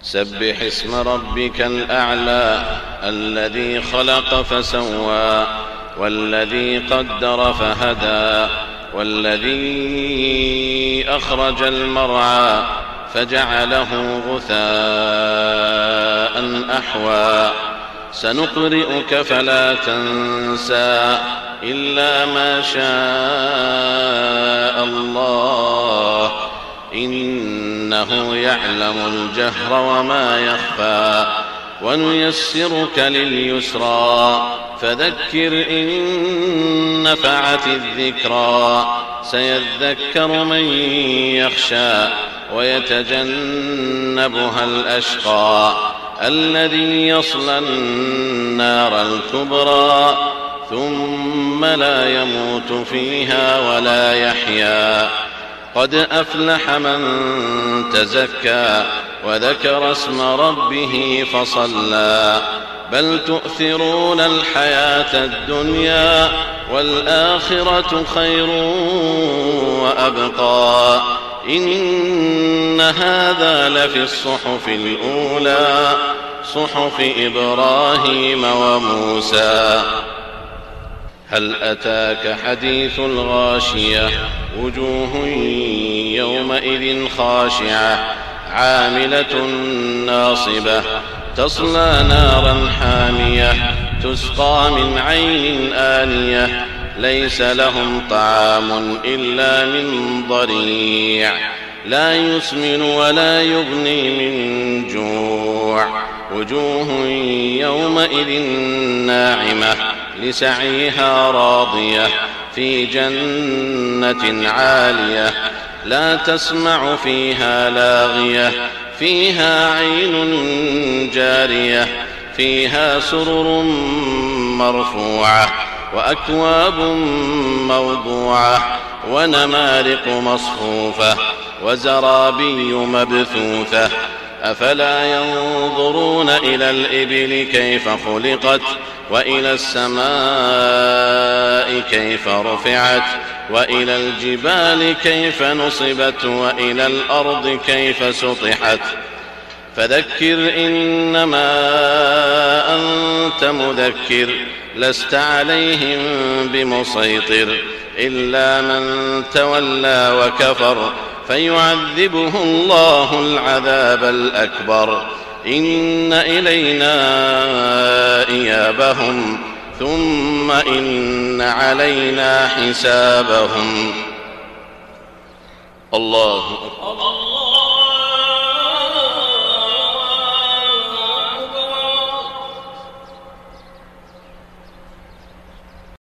سبح اسم ربك الأعلى الذي خلق فسوى والذي قدر فهدى والذي أخرج المرعى فجعله غثاء أحوى سنقرئك فلا تنسى إلا ما شاء الله إنه يعلم الجهر وما يخفى ونيسرك لليسرى فذكر إن نفعت الذكرى سيذكر من يخشى ويتجنبها الأشقى الذي يصلى النار الكبرى ثم لا يموت فيها ولا يحيا قد أفلح من تزكى وذكر اسم ربه فصلى بل تؤثرون الحياة الدنيا والآخرة خير وأبقى إن هذا لفي الصحف الأولى صحف إبراهيم وموسى هل أتاك حديث الغاشية وجوه يومئذ خاشعة عاملة ناصبة تصلى نارا حامية تسقى من عين آنية ليس لهم طعام إلا من ضريع لا يسمن ولا يغني من جوع وجوه يومئذ ناعمة لسعيها راضية في جنة عالية لا تسمع فيها لاغية فيها عين جارية فيها سرر مرفوعة وأكواب موضوعة ونمارق مصفوفة وزرابي مبثوثة أفلا ينظرون إلى الإبل كيف خلقت وإلى السماء كيف رفعت وإلى الجبال كيف نصبت وإلى الأرض كيف سطحت فذكر إنما أنت مذكر لست عليهم بمسيطر إلا من تولى وكفر فيعذبه الله العذاب الأكبر إن إلينا إيابهم ثم إن علينا حسابهم الله أكبر.